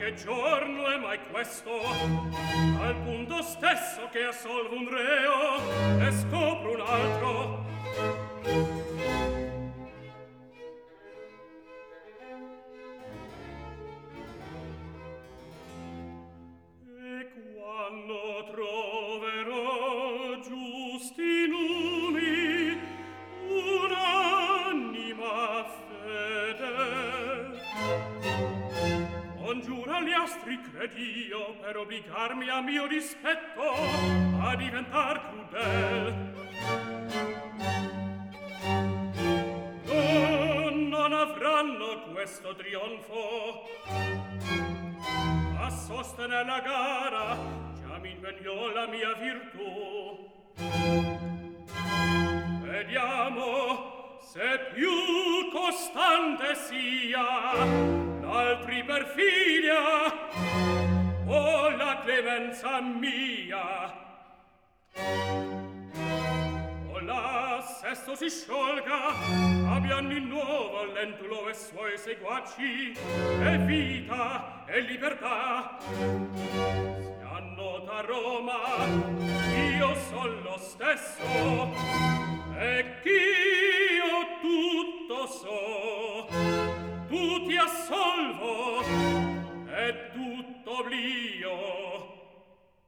che giorno è mai questo? Al punto stesso che assolvo un reo e scopro un altro. E quando troverò giusti numi un'anima fede, congiura gli astri, cred'io, per obbligarmi a mio dispetto a diventar crudel. Non avranno questo trionfo a sostener la gara, già mi impegnò la mia virtù. Vediamo se più costante sia l'altri perfidia o la clemenza mia. O là sesto si sciolga, abbiano in nuovo lentulo e suoi seguaci, e vita e libertà. Si annota Roma, io son lo stesso, e chi